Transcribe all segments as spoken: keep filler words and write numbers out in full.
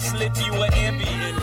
slip you an ambient.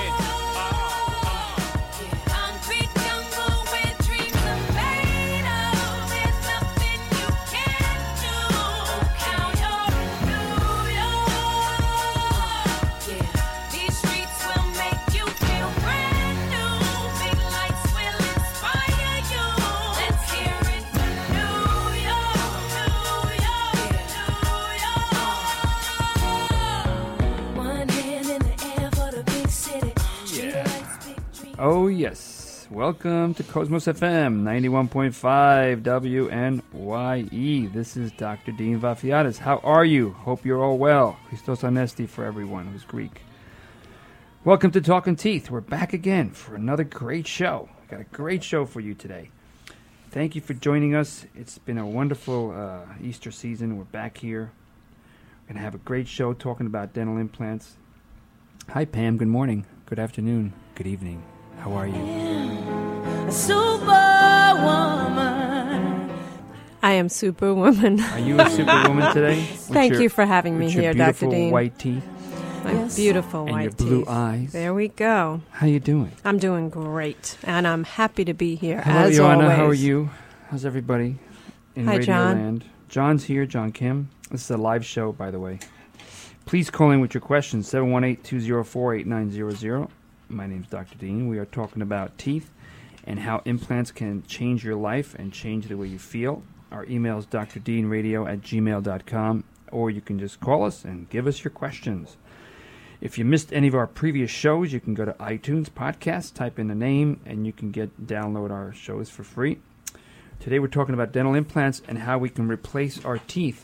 Oh, yes. Welcome to Cosmos F M, ninety-one point five W N Y E. This is Doctor Dean Vafiatis. How are you? Hope you're all well. Christos Anesti for everyone who's Greek. Welcome to Talking Teeth. We're back again for another great show. We've got a great show for you today. Thank you for joining us. It's been a wonderful uh, Easter season. We're back here. We're going to have a great show talking about dental implants. Hi, Pam. Good morning. Good afternoon. Good evening. How are you? A superwoman. I am Superwoman. Are you a superwoman today? Thank your, you for having me here, Doctor Dean. White teeth. My yes. beautiful and white your blue teeth. eyes. There we go. How you doing? I'm doing great, and I'm happy to be here. Hello, as Joanna. always. How are you? How's everybody in Hi, Radio John. Land? John's here. John Kim. This is a live show, by the way. Please call in with your questions. seven one eight, two zero four, eight nine zero zero. My name's Doctor Dean. We are talking about teeth and how implants can change your life and change the way you feel. Our email is d r dean radio at gmail dot com, or you can just call us and give us your questions. If you missed any of our previous shows, you can go to iTunes Podcast, type in the name, and you can get download our shows for free. Today we're talking about dental implants and how we can replace our teeth.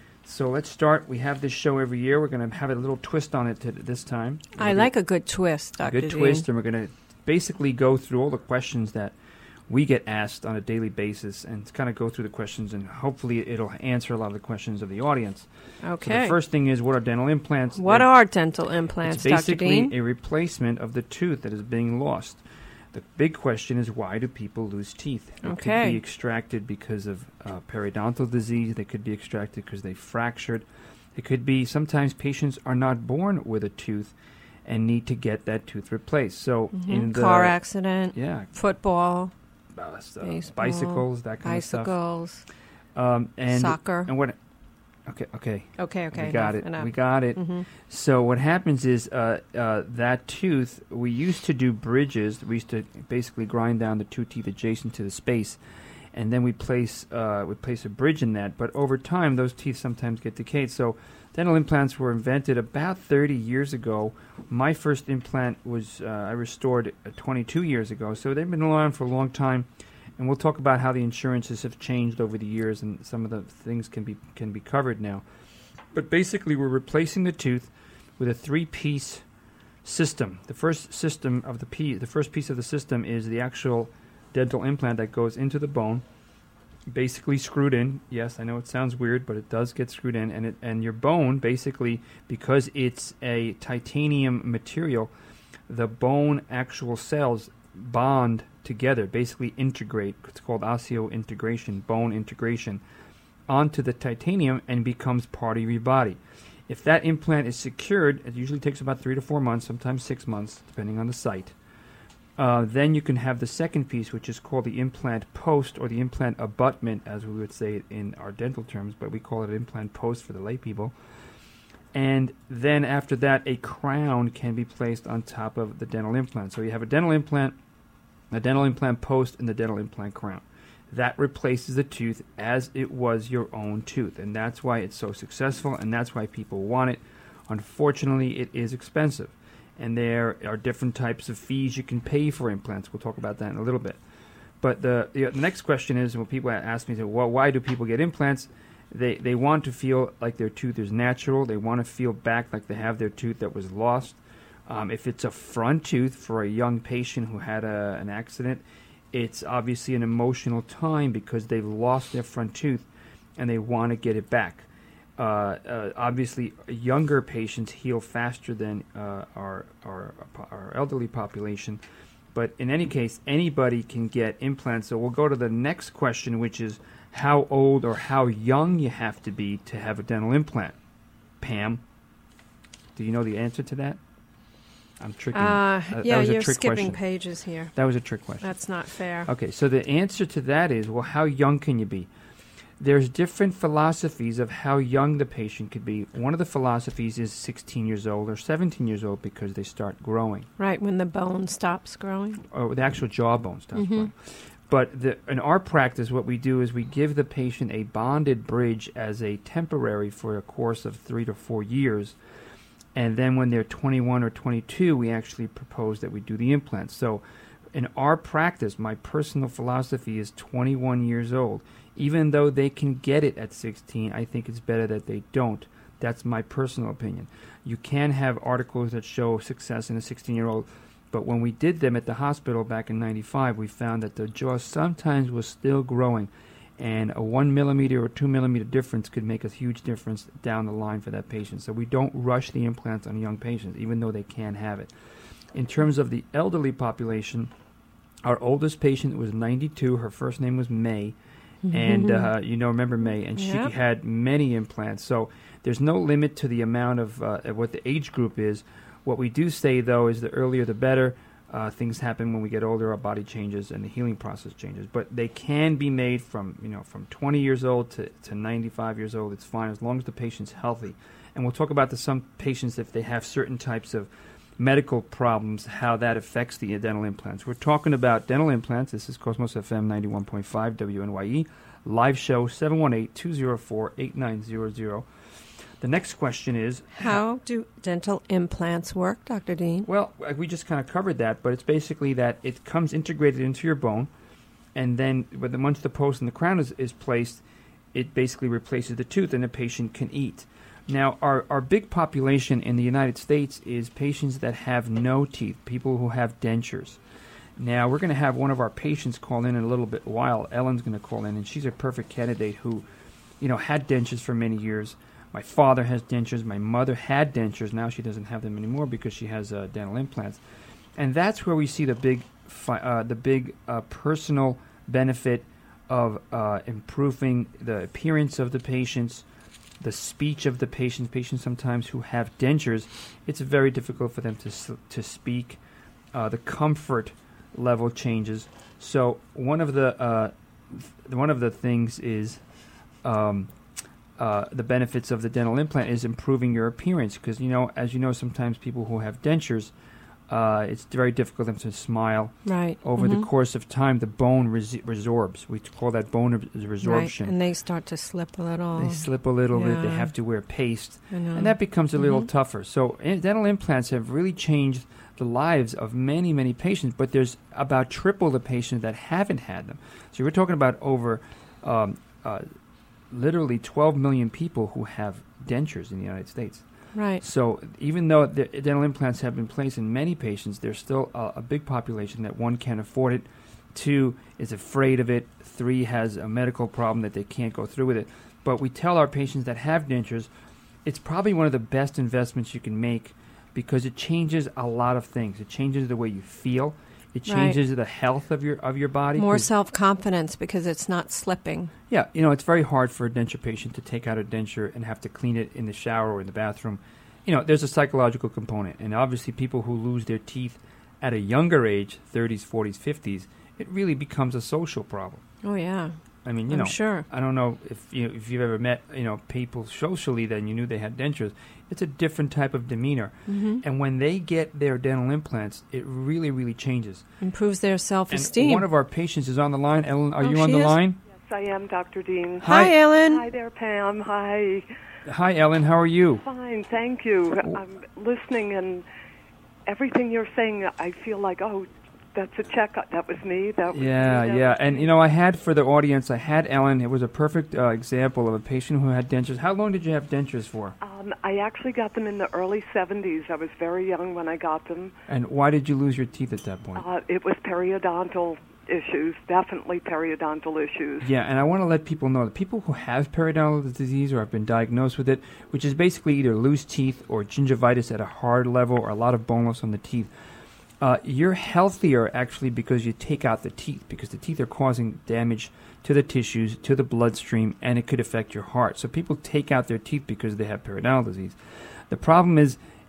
So let's start. We have this show every year. We're going to have a little twist on it to this time. I like a good twist, Doctor A good Dean. twist, and we're going to basically go through all the questions that we get asked on a daily basis and kind of go through the questions, and hopefully it'll answer a lot of the questions of the audience. Okay. So the first thing is, what are dental implants? What They're, are dental implants, It's Doctor basically Dean? a replacement of the tooth that is being lost. The big question is, why do people lose teeth? They Okay. could be extracted because of uh, periodontal disease. They could be extracted because they fractured. It could be sometimes patients are not born with a tooth and need to get that tooth replaced. So Mhm. in the Car accident, yeah, football, uh, so baseball, bicycles, that kind bicycles, of stuff. Um, and soccer. And what? Okay, okay. Okay, okay. We got enough, it. enough. We got it. Mhm. So what happens is uh, uh, that tooth, we used to do bridges. We used to basically grind down the two teeth adjacent to the space, and then we place uh, we place a bridge in that. But over time, those teeth sometimes get decayed. So dental implants were invented about thirty years ago. My first implant was uh, I restored uh, twenty-two years ago. So they've been around for a long time. And we'll talk about how the insurances have changed over the years, and some of the things can be can be covered now. But basically, we're replacing the tooth with a three-piece system. The first system of the piece, the first piece of the system is the actual dental implant that goes into the bone, basically screwed in. Yes, I know it sounds weird, but it does get screwed in, and it and your bone basically, because it's a titanium material, the bone actual cells bond together, basically integrate. It's called osseointegration, bone integration, onto the titanium and becomes part of your body. If that implant is secured, it usually takes about three to four months, sometimes six months, depending on the site. Uh, then you can have the second piece, which is called the implant post, or the implant abutment, as we would say it in our dental terms, but we call it implant post for the lay people. And then after that, a crown can be placed on top of the dental implant. So you have a dental implant, a dental implant post, and the dental implant crown. That replaces the tooth as it was your own tooth. And that's why it's so successful, and that's why people want it. Unfortunately, it is expensive. And there are different types of fees you can pay for implants. We'll talk about that in a little bit. But the, the, the next question is, when people ask me, well, why do people get implants? They, they want to feel like their tooth is natural. They want to feel back like they have their tooth that was lost. Um, if it's a front tooth for a young patient who had a, an accident, it's obviously an emotional time because they've lost their front tooth and they want to get it back. Uh, uh, obviously, younger patients heal faster than uh, our, our our elderly population. But in any case, anybody can get implants. So we'll go to the next question, which is how old or how young you have to be to have a dental implant. Pam? Do you know the answer to that? I'm tricking. Uh, uh, that yeah, was a you're trick skipping question. pages here. That was a trick question. That's not fair. Okay, so the answer to that is, well, how young can you be? There's different philosophies of how young the patient could be. One of the philosophies is sixteen years old or seventeen years old because they start growing. Right, when the bone stops growing. Or the actual jawbone stops Mm-hmm. growing. But the, in our practice, what we do is we give the patient a bonded bridge as a temporary for a course of three to four years. And then when they're twenty-one or twenty-two, we actually propose that we do the implants. So in our practice, my personal philosophy is twenty-one years old. Even though they can get it at sixteen, I think it's better that they don't. That's my personal opinion. You can have articles that show success in a sixteen-year-old, but when we did them at the hospital back in ninety-five, we found that the jaw sometimes was still growing, and a one millimeter or two millimeter difference could make a huge difference down the line for that patient. So we don't rush the implants on young patients, even though they can have it. In terms of the elderly population, our oldest patient was ninety-two. Her first name was May. And uh, you know, remember May, and Yep. she had many implants. So there's no limit to the amount of uh, what the age group is. What we do say, though, is the earlier the better. Uh, things happen when we get older. Our body changes and the healing process changes. But they can be made from you know from twenty years old to, to ninety-five years old. It's fine as long as the patient's healthy. And we'll talk about the some patients if they have certain types of medical problems, how that affects the dental implants. We're talking about dental implants. This is Cosmos F M ninety-one point five W N Y E. Live show seven one eight, two zero four, eight nine zero zero. The next question is... How do dental implants work, Doctor Dean? Well, uh, we just kind of covered that, but it's basically that it comes integrated into your bone, and then when the, once the post and the crown is, is placed, it basically replaces the tooth and the patient can eat. Now, our, our big population in the United States is patients that have no teeth, people who have dentures. Now, we're going to have one of our patients call in in a little bit while. Ellen's going to call in, and she's a perfect candidate who, you know, had dentures for many years. My father has dentures. My mother had dentures. Now she doesn't have them anymore because she has uh, dental implants. And that's where we see the big, fi- uh, the big uh, personal benefit of uh, improving the appearance of the patients, the speech of the patients. Patients sometimes who have dentures, it's very difficult for them to s- to speak. Uh, the comfort level changes. So one of the uh, th- one of the things is um, uh, the benefits of the dental implant is improving your appearance because you know, as you know, sometimes people who have dentures, uh, it's very difficult for them to smile. Right. Over Mhm. the course of time, the bone res- resorbs. We call that bone ab- resorption. Right. And they start to slip a little. They slip a little bit. They Yeah. have to wear paste. I know. And that becomes a little Mhm. tougher. So in- dental implants have really changed the lives of many, many patients, but there's about triple the patients that haven't had them. So we're talking about over um, uh, literally twelve million people who have dentures in the United States. Right. So even though the dental implants have been placed in many patients, there's still a, a big population that, one, can't afford it, two, is afraid of it, three, has a medical problem that they can't go through with it. But we tell our patients that have dentures, it's probably one of the best investments you can make because it changes a lot of things. It changes the way you feel. It Right. changes the health of your of your body. More 'cause- self-confidence because it's not slipping. yeah, you know, it's very hard for a denture patient to take out a denture and have to clean it in the shower or in the bathroom. You know, there's a psychological component. And obviously people who lose their teeth at a younger age, thirties, forties, fifties, it really becomes a social problem. Oh, yeah. I mean, you I'm know, sure. I don't know if you if you've ever met, you know, people socially that you knew they had dentures. It's a different type of demeanor. Hmm. And when they get their dental implants, it really, really changes. Improves their And self-esteem. one of our patients is on the line. Ellen, are Oh, you on she the is? line? Yes, I am, Doctor Dean. Hi. Hi, Ellen. Hi there, Pam. Hi. Hi, Ellen. How are you? Fine, thank you. I'm listening, and everything you're saying, I feel like, oh, that's a check. That was me. That was Yeah, me. That yeah. was And, me. you know, I had for the audience, I had Ellen. It was a perfect uh, example of a patient who had dentures. How long did you have dentures for? Um, I actually got them in the early seventies. I was very young when I got them. And why did you lose your teeth at that point? Uh, it was periodontal issues, definitely periodontal issues. Yeah, and I want to let people know that people who have periodontal disease or have been diagnosed with it, which is basically either loose teeth or gingivitis at a hard level or a lot of bone loss on the teeth, uh, you're healthier actually because you take out the teeth, because the teeth are causing damage to the tissues, to the bloodstream, and it could affect your heart. So people take out their teeth because they have periodontal disease. The problem is,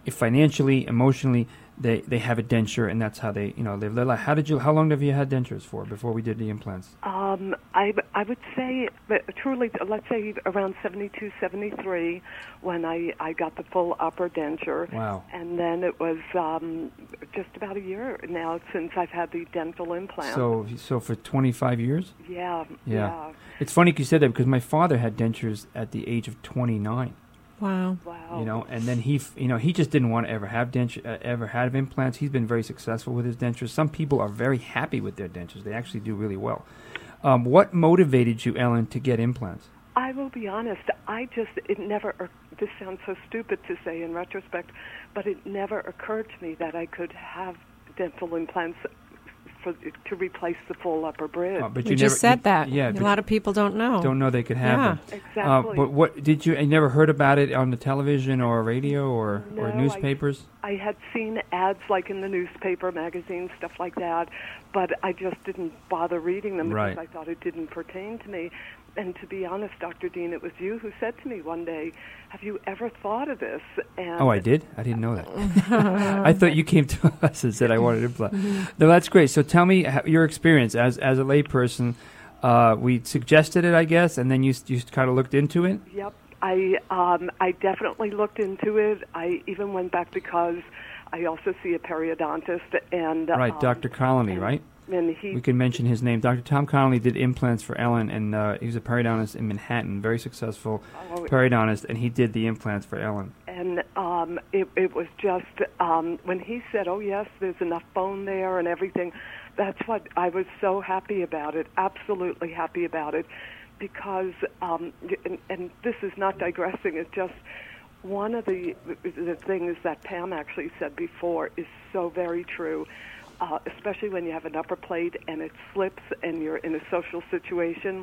financially, emotionally, they, they have a denture, and that's how they, you know, live their life. How did you? How long have you had dentures for before we did the implants? Um, I, I would say, but truly, let's say around seventy-two, seventy-three, when I, I got the full upper denture. Wow. And then it was um, just about a year now since I've had the dental implant. So, so for twenty-five years? Yeah, Yeah. yeah. It's funny you said that because my father had dentures at the age of twenty-nine. Wow. Wow. You know, and then he, f- you know, he just didn't want to ever have denture, uh, ever have implants. He's been very successful with his dentures. Some people are very happy with their dentures. They actually do really well. Um, what motivated you, Ellen, to get implants? I will be honest, I just, it never, or, this sounds so stupid to say in retrospect, but it never occurred to me that I could have dental implants for, to replace the full upper bridge. Uh, but We you just never, said that. Yeah, A but lot of people don't know. don't know they could have Yeah. them. Exactly. Uh, but what did you? I never heard about it on the television or radio or, No, or I- newspapers. I had seen ads like in the newspaper, magazines, stuff like that, but I just didn't bother reading them Right. because I thought it didn't pertain to me. And to be honest, Doctor Dean, it was you who said to me one day, "Have you ever thought of this?" And Oh, I did? I didn't know that. I thought you came to us and said I wanted implant. No, that's great. So tell me ho- your experience as as a layperson. Uh, we suggested it, I guess, and then you s- you s- kind of looked into it. Yep, I um, I definitely looked into it. I even went back because I also see a periodontist, and Right, um, Doctor Colony, and- right? And he We can mention his name. Doctor Tom Connolly did implants for Ellen, and uh, he was a periodontist in Manhattan, very successful Oh, periodontist, and he did the implants for Ellen. And um, it, it was just um, when he said, "Oh yes, there's enough bone there and everything," that's what I was so happy about it. Absolutely happy about it, because um, and, and this is not digressing. It's just one of the the things that Pam actually said before is so very true. Uh, especially when you have an upper plate and it slips and you're in a social situation,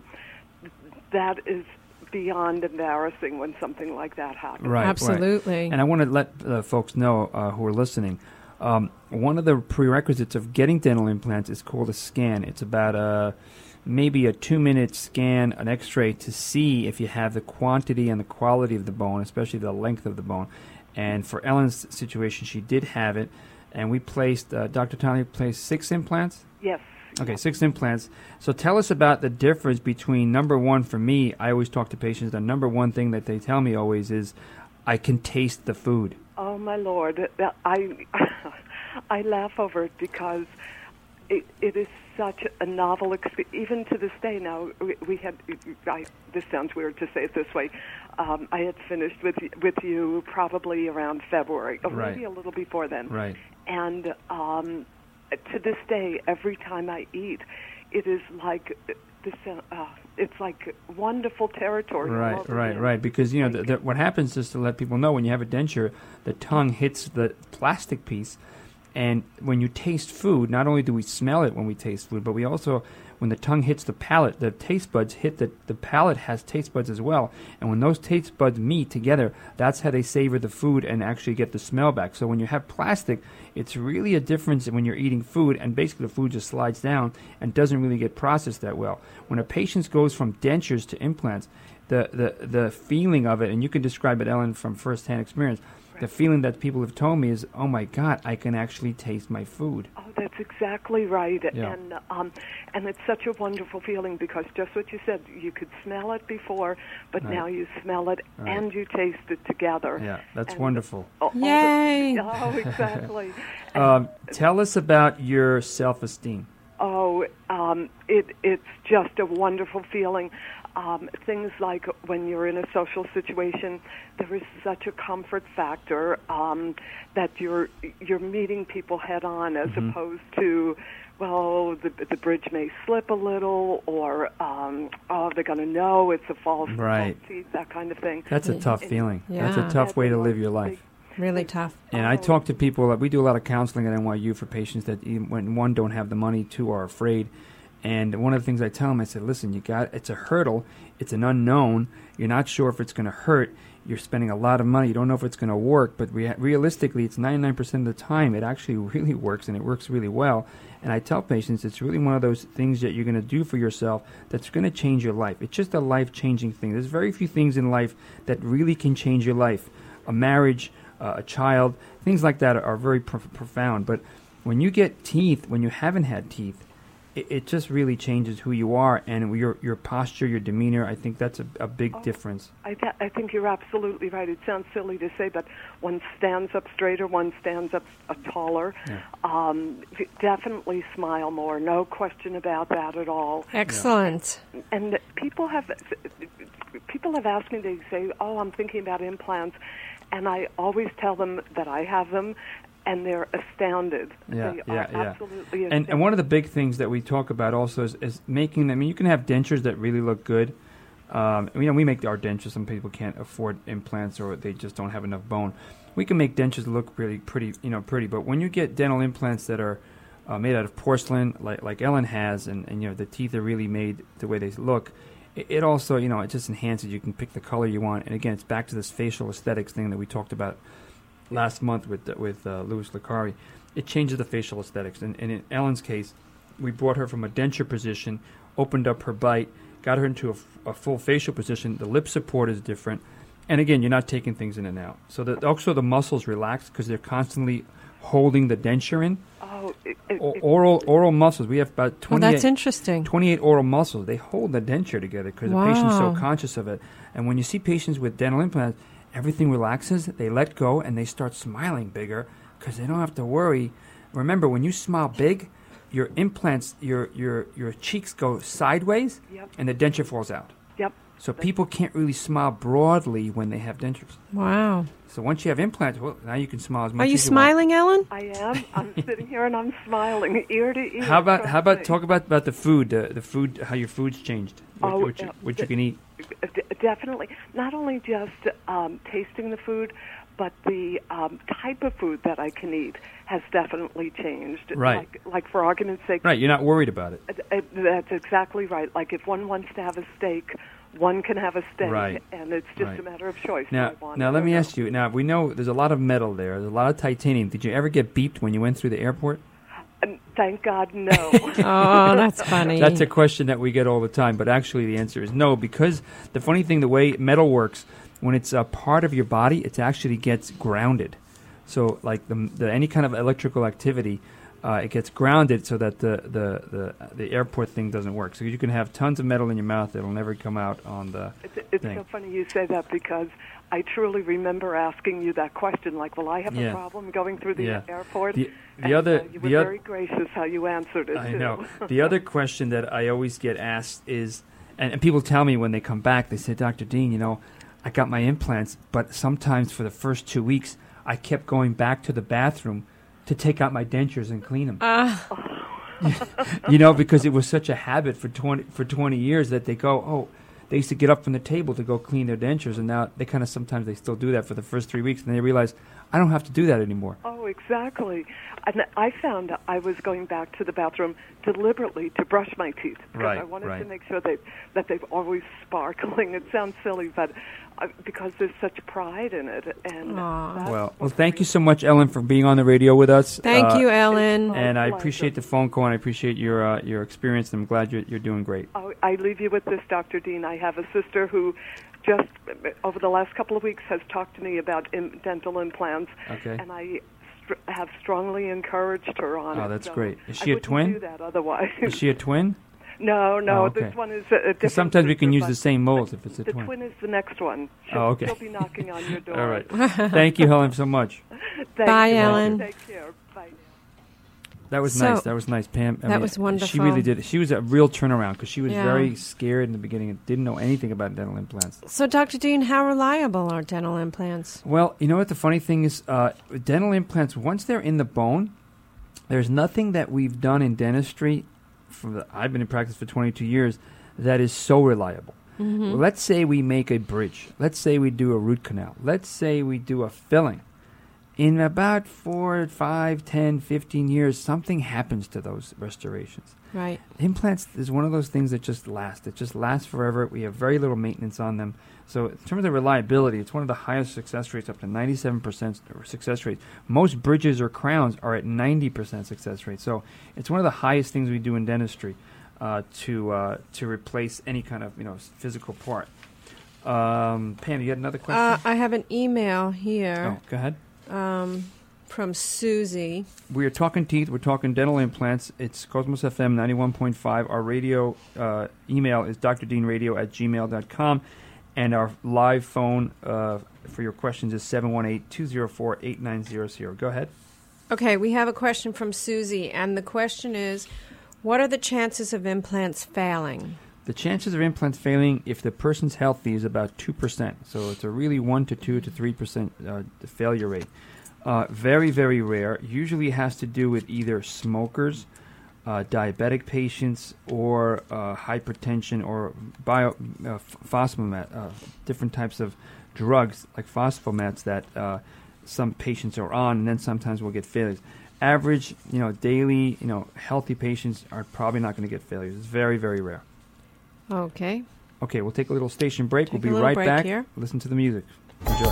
that is beyond embarrassing when something like that happens. Right, right. Absolutely. And I want to let uh, folks know uh, who are listening. Um, one of the prerequisites of getting dental implants is called a scan. It's about a maybe a two-minute scan, an X-ray, to see if you have the quantity and the quality of the bone, especially the length of the bone. And for Ellen's situation, she did have it, and we placed, uh, Doctor Tony placed six implants? Yes. Okay, six implants. So tell us about the difference between, number one, for me, I always talk to patients, the number one thing that they tell me always is, I can taste the food. Oh my Lord, I I laugh over it because it it is such a novel experience. Even to this day, now we, we had. I, this sounds weird to say it this way. Um, I had finished with with you probably around February, or Right. maybe a little before then. Right. And um, to this day, every time I eat, it is like this. Uh, it's like wonderful territory. all Right, over right, again. right. Because, you know, the, the, what happens is, to let people know, when you have a denture, the tongue hits the plastic piece. And when you taste food, not only do we smell it when we taste food, but we also, when the tongue hits the palate, the taste buds hit the, the palate has taste buds as well. And when those taste buds meet together, that's how they savor the food and actually get the smell back. So when you have plastic, it's really a difference when you're eating food, and basically the food just slides down and doesn't really get processed that well. When a patient goes from dentures to implants, the, the, the feeling of it, and you can describe it, Ellen, from firsthand experience, the feeling that people have told me is, oh my God, I can actually taste my food. Oh, that's exactly right. Yeah. And um, and it's such a wonderful feeling because just what you said, you could smell it before, but Right. now you smell it Right. and you taste it together. Yeah, that's And wonderful. all- all the- Yay! oh, exactly. And, Um, tell us about your self-esteem. oh, um, it it's just a wonderful feeling. Um, things like when you're in a social situation, there is such a comfort factor um, that you're you're meeting people head on, as Mhm. opposed to, well, the the bridge may slip a little, or um, oh, they're going to know it's a false, Right. false teeth, that kind of thing. That's a Yeah. tough feeling. That's a Yeah. tough way to That's live your one life. Really tough. And I Oh. talk to people, we do a lot of counseling at N Y U for patients that, even when one, don't have the money, two, are afraid. And one of the things I tell them, I said, listen, you got, it's a hurdle, it's an unknown, you're not sure if it's going to hurt, you're spending a lot of money, you don't know if it's going to work, but rea- realistically, it's ninety-nine percent of the time, it actually really works, and it works really well. And I tell patients, it's really one of those things that you're going to do for yourself that's going to change your life. It's just a life-changing thing. There's very few things in life that really can change your life. A marriage, uh, a child. Things like that are, are very prof- profound. But when you get teeth, when you haven't had teeth, it, it just really changes who you are and your your posture, your demeanor. I think that's a, a big Oh, difference. I, th- I think you're absolutely right. It sounds silly to say, but one stands up straighter, one stands up uh, taller. Yeah. Um, d- definitely smile more, no question about that at all. Excellent. And people have people have asked me, they say, oh, I'm thinking about implants, and I always tell them that I have them, and they're astounded. Yeah, they yeah, are yeah. absolutely And, astounded. and one of the big things that we talk about also is, is making them. I mean, you can have dentures that really look good. Um, you know, we make our dentures. Some people can't afford implants, or they just don't have enough bone. We can make dentures look really pretty, you know, pretty. But when you get dental implants that are uh, made out of porcelain, like like Ellen has, and, and you know the teeth are really made the way they look, it, it also, you know, it just enhances. You can pick the color you want, and again, it's back to this facial aesthetics thing that we talked about last month with with uh, Louis Licari. It changes the facial aesthetics, and, and in Ellen's case, we brought her from a denture position, opened up her bite, got her into a, f- a full facial position. The lip support is different, and again, you're not taking things in and out. So that also the muscles relax because they're constantly holding the denture in. Oh, it, it, O- it- oral oral muscles. We have about Oh, twenty-eight, that's interesting. twenty-eight oral muscles. They hold the denture together because the patient's so Wow. conscious of it. And when you see patients with dental implants, everything relaxes. They let go and they start smiling bigger because they don't have to worry. Remember, when you smile big, your implants, your your your cheeks go sideways, Yep. and the denture falls out. Yep. So people can't really smile broadly when they have dentures. Wow. So once you have implants, well, now you can smile as much Are you as you smiling, Ellen? I am. I'm sitting here and I'm smiling ear to ear. want. How about trust how about me. talk about, about the food, uh, the food, how your food's changed, what, Oh, what, you, yeah. what you can eat. D- definitely. Not only just um, tasting the food, but the um, type of food that I can eat has definitely changed. Right. Like, like for argument's sake, Right, you're not worried about it. uh, uh, that's exactly right. Like if one wants to have a steak, one can have a steak, Right. and it's just Right. a matter of choice. Now, I want now it let or me no. ask you. Now we know there's a lot of metal there. There's a lot of titanium. Did you ever get beeped when you went through the airport? And thank God, no. Oh, that's funny. That's a question that we get all the time, but actually the answer is no, because the funny thing, the way metal works, when it's a part of your body, it actually gets grounded. So, like the, the any kind of electrical activity, uh, it gets grounded so that the, the, the, the airport thing doesn't work. So you can have tons of metal in your mouth that'll never come out on the It's, it's thing. so funny you say that because I truly remember asking you that question. Like, will I have Yeah. a problem going through the Yeah. airport? The, the And, other, uh, you were the other, very gracious how you answered it. I too. know. The other question that I always get asked is, and, and people tell me when they come back, they say, Doctor Dean, you know, I got my implants, but sometimes for the first two weeks, I kept going back to the bathroom to take out my dentures and clean them. You know, because it was such a habit for twenty for twenty years that they go, oh, they used to get up from the table to go clean their dentures, and now they kind of sometimes they still do that for the first three weeks, and they realize I don't have to do that anymore. Oh, exactly. And I found I was going back to the bathroom deliberately to brush my teeth because Right, I wanted right. to make sure that that they've always sparkling. It sounds silly, but uh, because there's such pride in it. And Aw. that's Well, well, what's thank you really- so much, Ellen, for being on the radio with us. Thank Uh, you, Ellen. My And I pleasure. appreciate the phone call, and I appreciate your uh, your experience, and I'm glad you're, you're doing great. Oh, I leave you with this, Doctor Dean. I have a sister who just over the last couple of weeks has talked to me about Im- dental implants, Okay. and I str- have strongly encouraged her on it. Oh, that's so great. Is I she a wouldn't twin? do that otherwise. Is she a twin? No, no. Oh, okay. This one is a, a different. Because sometimes we can sister, use but the same molds if it's a The twin. twin is the next one. She'll, Oh, okay. she'll be knocking on your door. All right. Thank you, Helen, so much. Thank Bye, you. Ellen. Take care. Bye. That was So- nice. That was nice, Pam. I That mean, was She wonderful. really did. She was a real turnaround because she was Yeah. very scared in the beginning and didn't know anything about dental implants. So, Doctor Dean, how reliable are dental implants? Well, you know what the funny thing is? Uh, dental implants, once they're in the bone, there's nothing that we've done in dentistry, from the, I've been in practice for twenty-two years, that is so reliable. Mm-hmm. Let's say we make a bridge. Let's say we do a root canal. Let's say we do a filling. In about four, five, ten, fifteen years, something happens to those restorations. Right. Implants is one of those things that just last. It just lasts forever. We have very little maintenance on them. So in terms of reliability, it's one of the highest success rates, up to ninety-seven percent success rate. Most bridges or crowns are at ninety percent success rate. So it's one of the highest things we do in dentistry uh, to uh, to replace any kind of you know physical part. Um, Pam, you had another question? Uh, I have an email here. oh, go ahead. um, from Susie. We are talking teeth. We're talking dental implants. It's Cosmos F M ninety-one point five. Our radio uh, email is d r dean radio at gmail dot com. And our live phone uh, for your questions is seven one eight, two zero four, eight nine zero zero. Go ahead. Okay, we have a question from Susie, and the question is, what are the chances of implants failing? The chances of implants failing, if the person's healthy, is about two percent. So it's a really one to two to three percent uh, failure rate. Uh, very, very rare. Usually has to do with either smokers, uh, diabetic patients, or uh, hypertension, or bio, uh, phosphomat, uh, different types of drugs like phosphomats that uh, some patients are on, and then sometimes we'll get failures. Average, you know, daily, you know, healthy patients are probably not going to get failures. It's very, very rare. Okay. Okay, we'll take a little station break. Take we'll be a right break back. Here. Listen to the music. Enjoy.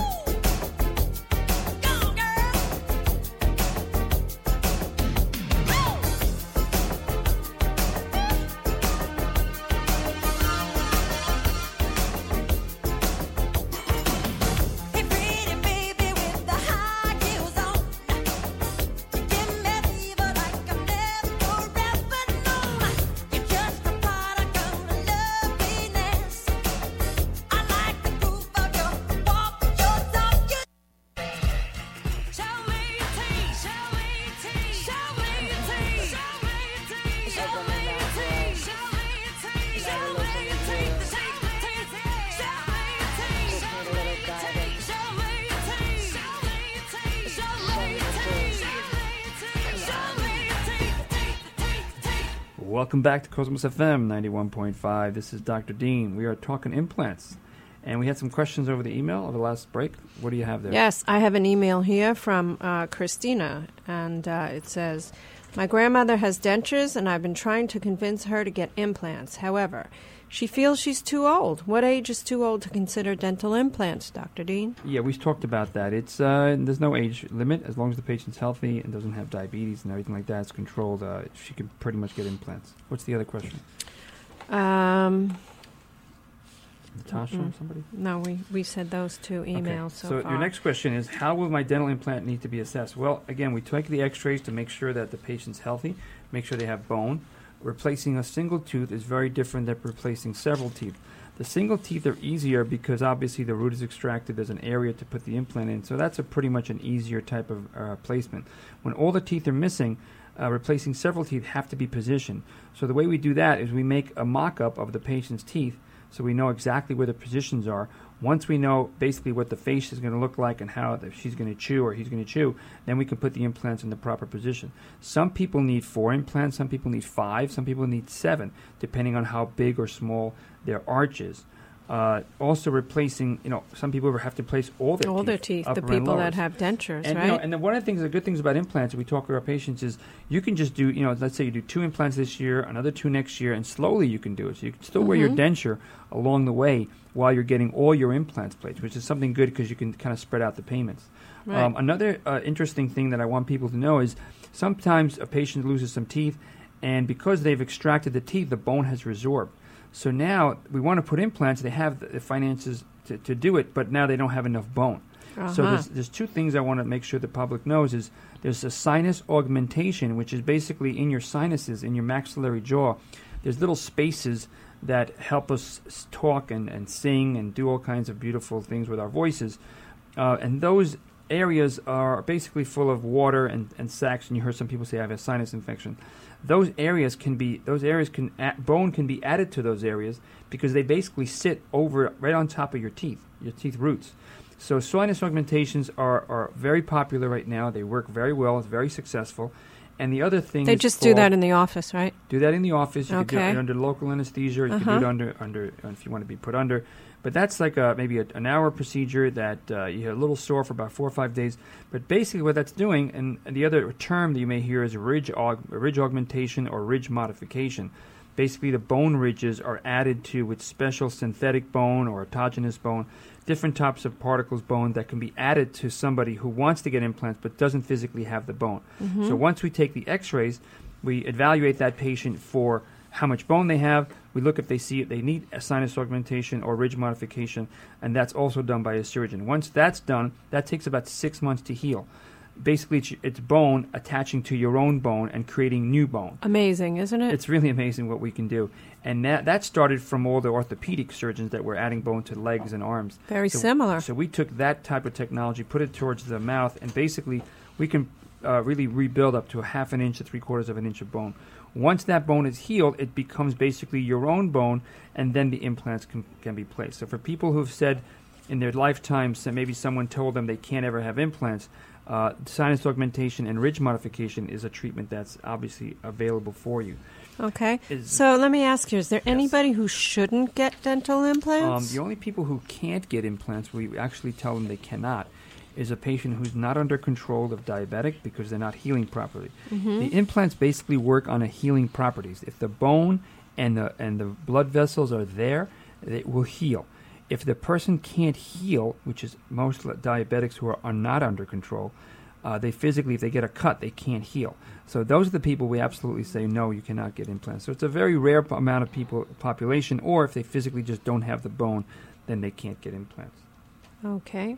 Welcome back to Cosmos F M ninety-one point five. This is Doctor Dean. We are talking implants. And we had some questions over the email over the last break. What do you have there? Yes, I have an email here from uh, Christina, and uh, it says, my grandmother has dentures, and I've been trying to convince her to get implants. However, she feels she's too old. What age is too old to consider dental implants, Doctor Dean? Yeah, we talked about that. It's uh, there's no age limit. As long as the patient's healthy and doesn't have diabetes and everything like that, it's controlled. Uh, she can pretty much get implants. What's the other question? Um, Natasha or somebody? No, we, we said those two emails okay. so, so far. Your next question is, how will my dental implant need to be assessed? Well, again, we take the x-rays to make sure that the patient's healthy, make sure they have bone. Replacing a single tooth is very different than replacing several teeth. The single teeth are easier because obviously the root is extracted. There's an area to put the implant in, so that's a pretty much an easier type of uh, placement. When all the teeth are missing, uh, replacing several teeth have to be positioned. So the way we do that is we make a mock-up of the patient's teeth so we know exactly where the positions are. Once we know basically what the face is going to look like and how the, she's going to chew or he's going to chew, then we can put the implants in the proper position. Some people need four implants, some people need five, some people need seven, depending on how big or small their arch is. Uh, also replacing, you know, some people have to replace all their all teeth. their teeth, the upper and people that lowers. have dentures, And, right? you know, and then one of the things, the good things about implants, we talk to our patients, is you can just do, you know, let's say you do two implants this year, another two next year, and slowly you can do it. So you can still mm-hmm. wear your denture along the way while you're getting all your implants placed, which is something good because you can kind of spread out the payments. Right. Um, another uh, interesting thing that I want people to know is sometimes a patient loses some teeth, and because they've extracted the teeth, the bone has resorbed. So now we want to put implants. They have the finances to, to do it, but now they don't have enough bone. Uh-huh. So there's, there's two things I want to make sure the public knows is there's a sinus augmentation, which is basically in your sinuses, in your maxillary jaw. There's little spaces that help us s- talk and, and sing and do all kinds of beautiful things with our voices. Uh, and those areas are basically full of water and, and sacs, and you heard some people say I have a sinus infection. Those areas can be, those areas can, add, bone can be added to those areas because they basically sit over, right on top of your teeth, your teeth roots. So sinus augmentations are, are very popular right now. They work very well. It's very successful. And the other thing They is just do called- that in the office, right? Do that in the office. You can do Okay. it under local anesthesia. Or you can Uh-huh. do it under, under uh, if you want to be put under. But that's like a, maybe a, an hour procedure that uh, you have a little sore for about four or five days. But basically what that's doing, and, and the other term that you may hear is ridge, aug, ridge augmentation or ridge modification. Basically the bone ridges are added to with special synthetic bone or autogenous bone, different types of particles bone that can be added to somebody who wants to get implants but doesn't physically have the bone. Mm-hmm. So once we take the x-rays, we evaluate that patient for how much bone they have, We look if they see it, they need a sinus augmentation or ridge modification, and that's also done by a surgeon. Once that's done, that takes about six months to heal. Basically, it's, it's bone attaching to your own bone and creating new bone. Amazing, isn't it? It's really amazing what we can do. And that, that started from all the orthopedic surgeons that were adding bone to legs and arms. Very so, similar. So we took that type of technology, put it towards the mouth, and basically we can uh, really rebuild up to a half an inch to three quarters of an inch of bone. Once that bone is healed, it becomes basically your own bone, and then the implants can, can be placed. So for people who've said in their lifetimes that maybe someone told them they can't ever have implants, uh, sinus augmentation and ridge modification is a treatment that's obviously available for you. Okay. Is, so let me ask you, is there yes. anybody who shouldn't get dental implants? Um, the only people who can't get implants, we actually tell them they cannot, is a patient who's not under control of diabetic because they're not healing properly. Mm-hmm. The implants basically work on a healing properties. If the bone and the and the blood vessels are there, they will heal. If the person can't heal, which is most diabetics who are, are not under control, uh, they physically, if they get a cut, they can't heal. So those are the people we absolutely say, no, you cannot get implants. So it's a very rare p- amount of people population, or if they physically just don't have the bone, then they can't get implants. Okay.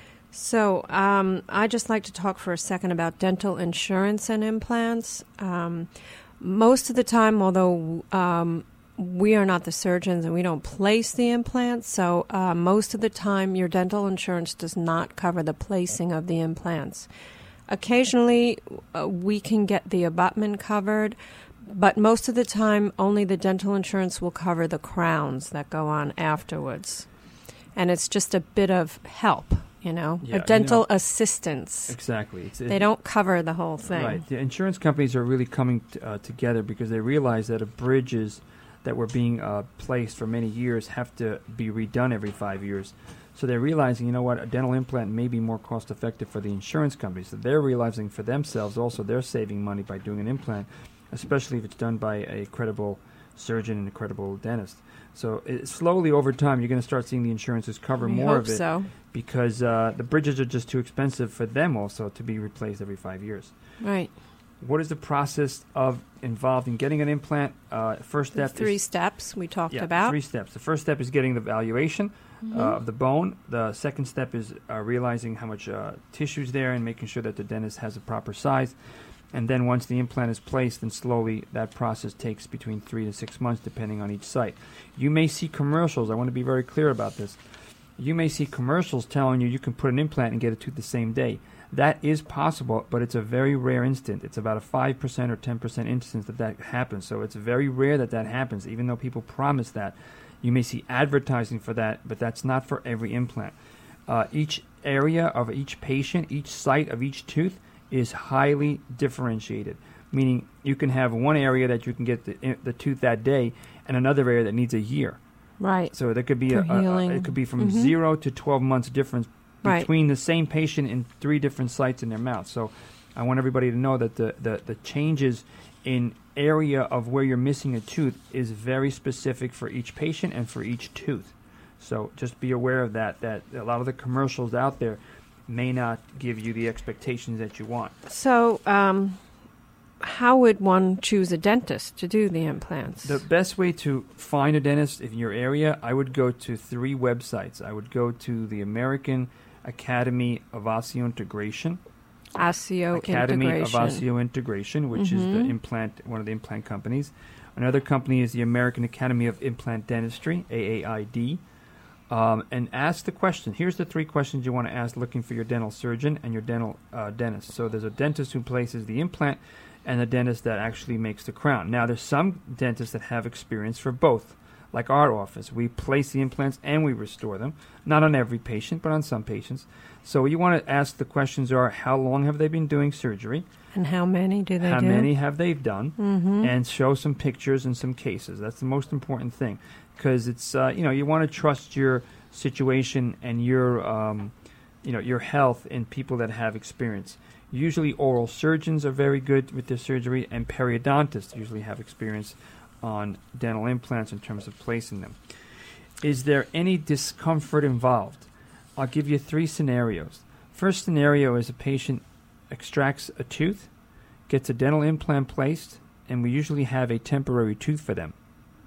So um, I'd just like to talk for a second about dental insurance and implants. Um, most of the time, although um, we are not the surgeons and we don't place the implants, so uh, most of the time your dental insurance does not cover the placing of the implants. Occasionally, uh, we can get the abutment covered, but most of the time only the dental insurance will cover the crowns that go on afterwards. And it's just a bit of help. You know, Yeah, a dental you know, assistance. Exactly. It's, They it, don't cover the whole thing. Right. The insurance companies are really coming t- uh, together because they realize that if bridges that were being uh, placed for many years have to be redone every five years. So they're realizing, you know what, a dental implant may be more cost effective for the insurance companies. So they're realizing for themselves also they're saving money by doing an implant, especially if it's done by a credible surgeon and a credible dentist. So it, slowly over time, you're going to start seeing the insurances cover We more hope of it so. because uh, the bridges are just too expensive for them also to be replaced every five years. Right. What is the process of involved in getting an implant? Uh, first The step three is steps we talked yeah, about. three steps. The first step is getting the valuation Mhm. uh, of the bone. The second step is uh, realizing how much uh, tissue is there and making sure that the dentist has a proper size. And then once the implant is placed, then slowly that process takes between three to six months, depending on each site. You may see commercials. I want to be very clear about this. You may see commercials telling you you can put an implant and get a tooth the same day. That is possible, but it's a very rare instant. It's about a five percent or ten percent instance that that happens. So it's very rare that that happens, even though people promise that. You may see advertising for that, but that's not for every implant. Uh, each area of each patient, each site of each tooth is highly differentiated, meaning you can have one area that you can get the, the tooth that day and another area that needs a year. Right. So there could be a, For a, a healing. it could be from Mhm. zero to twelve months difference Right. between the same patient in three different sites in their mouth. So I want everybody to know that the, the, the changes in area of where you're missing a tooth is very specific for each patient and for each tooth. So just be aware of that, that a lot of the commercials out there may not give you the expectations that you want. So, um, how would one choose a dentist to do the implants? The best way to find a dentist in your area, I would go to three websites. I would go to the American Academy of Osseointegration, Osteo Academy integration. of Osseointegration, which is the Mhm. implant, one of the implant companies. Another company is the American Academy of Implant Dentistry, A A I D. Um, and ask the question. Here's the three questions you want to ask looking for your dental surgeon and your dental uh, dentist. So there's a dentist who places the implant and the dentist that actually makes the crown. Now, there's some dentists that have experience for both. Like our office, we place the implants and we restore them. Not on every patient, but on some patients. So you want to ask the questions are, how long have they been doing surgery? And how many do they How do? many have they done? Mm-hmm. And show some pictures and some cases. That's the most important thing, because it's uh, you know you want to trust your situation and your um, you know your health in people that have experience. Usually, oral surgeons are very good with their surgery, and periodontists usually have experience on dental implants in terms of placing them. Is there any discomfort involved? I'll give you three scenarios. First scenario is a patient extracts a tooth, gets a dental implant placed, and we usually have a temporary tooth for them.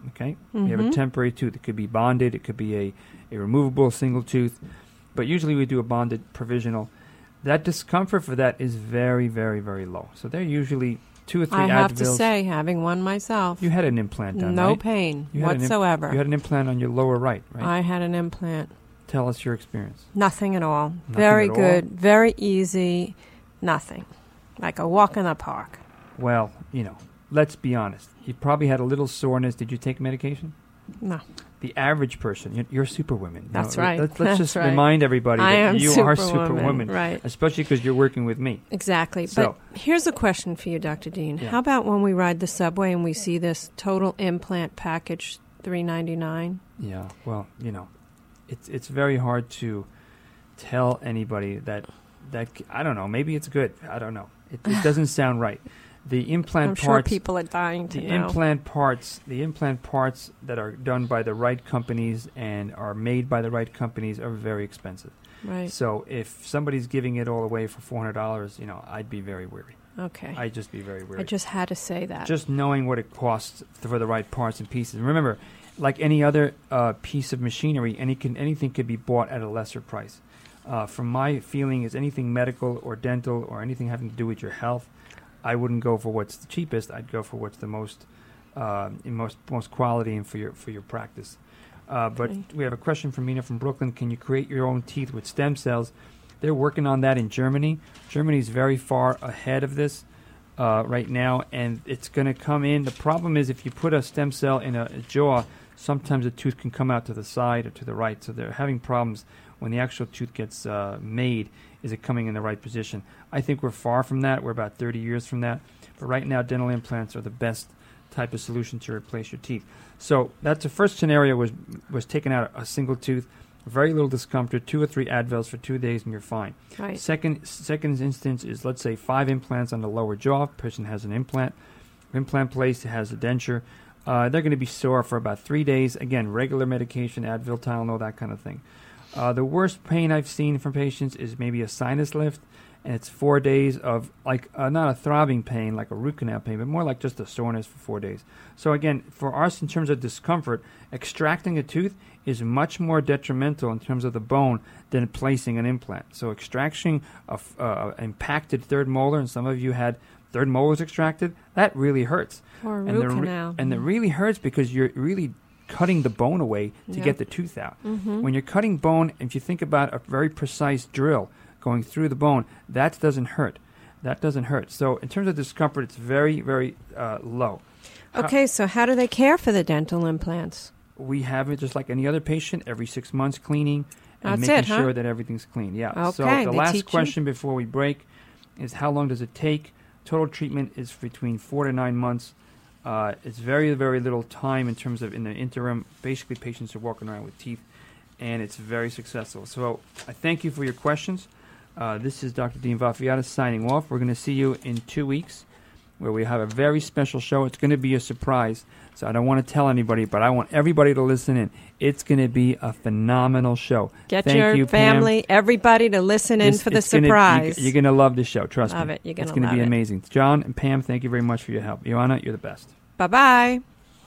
Okay, Mm-hmm. we have a temporary tooth. It could be bonded. It could be a, a removable single tooth, but usually we do a bonded provisional. That discomfort for that is very, very, very low. So they're usually two or three I Advils. have to say, having one myself, You had an implant done, no right? pain You had an imp- whatsoever. you had an implant on your lower right, right? I had an implant. Tell us your experience. Nothing at all. Nothing very at all? good. Very easy. Nothing. Like a walk in the park. Well, you know, let's be honest. You probably had a little soreness. Did you take medication? No. The average person, you're, you're superwoman. You That's know, right. Let's, let's That's just right. remind everybody I that am you are superwoman, superwoman, right. especially because you're working with me. Exactly. So- but here's a question for you, Doctor Dean. Yeah. How about when we ride the subway and we see this total implant package, three ninety-nine? Yeah, well, you know, it's it's very hard to tell anybody that that c- I don't know. Maybe it's good. I don't know. It, it doesn't sound right. The implant I'm sure parts, people are dying to the know. implant parts, the implant parts that are done by the right companies and are made by the right companies are very expensive. Right. So if somebody's giving it all away for four hundred dollars, you know, I'd be very weary. Okay. I'd just be very weary. I just had to say that. Just knowing what it costs for the right parts and pieces. Remember, like any other uh, piece of machinery, any can, anything could be bought at a lesser price. Uh, from my feeling, is anything medical or dental or anything having to do with your health, I wouldn't go for what's the cheapest. I'd go for what's the most, uh, in most most quality and for your for your practice. Uh, but Okay. we have a question from Mina from Brooklyn. Can you create your own teeth with stem cells? They're working on that in Germany. Germany is very far ahead of this uh, right now, and it's going to come in. The problem is if you put a stem cell in a, a jaw, sometimes the tooth can come out to the side or to the right. So they're having problems when the actual tooth gets uh, made. Is it coming in the right position? I think we're far from that. We're about thirty years from that. But right now, dental implants are the best type of solution to replace your teeth. So that's the first scenario was was taking out a single tooth, very little discomfort, two or three Advils for two days, and you're fine. right. Second second instance is, let's say, five implants on the lower jaw. Person has an implant. Implant placed, has a denture. Uh, they're going to be sore for about three days. Again, regular medication, Advil, Tylenol, that kind of thing. Uh, the worst pain I've seen from patients is maybe a sinus lift, and it's four days of, like, uh, not a throbbing pain like a root canal pain, but more like just a soreness for four days. So again, for us in terms of discomfort, extracting a tooth is much more detrimental in terms of the bone than placing an implant. So extraction of uh, impacted third molar, and some of you had third molars extracted, that really hurts. Or a and root the re- canal. and it really hurts because you're really cutting the bone away to Yeah. get the tooth out. Mm-hmm. When you're cutting bone, if you think about a very precise drill going through the bone, that doesn't hurt. That doesn't hurt. So in terms of discomfort, it's very, very uh, low. Okay, so how do they care for the dental implants? We have it just like any other patient, every six months cleaning and That's making it, huh? sure that everything's clean. Yeah. So Okay, the they last teach you? question before we break is how long does it take? Total treatment is between four to nine months. Uh, it's very, very little time in terms of in the interim. Basically, patients are walking around with teeth, and it's very successful. So I thank you for your questions. Uh, this is Doctor Dean Vafiatis signing off. We're going to see you in two weeks where we have a very special show. It's going to be a surprise, so I don't want to tell anybody, but I want everybody to listen in. It's going to be a phenomenal show. Get Thank your you, Pam. family, everybody to listen in This- for the it's gonna- surprise. you, you're going to love this show. Trust Love me. it. You're gonna It's going to love be it. amazing. John and Pam, thank you very much for your help. Joanna, you're the best. Bye-bye.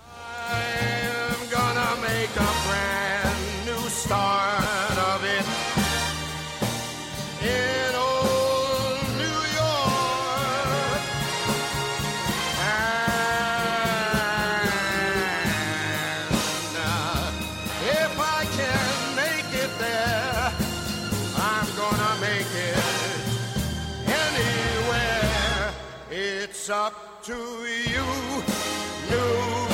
I'm gonna make a brand new start of it in old New York. And uh, if I can make it there, I'm gonna make it anywhere. It's up to you, New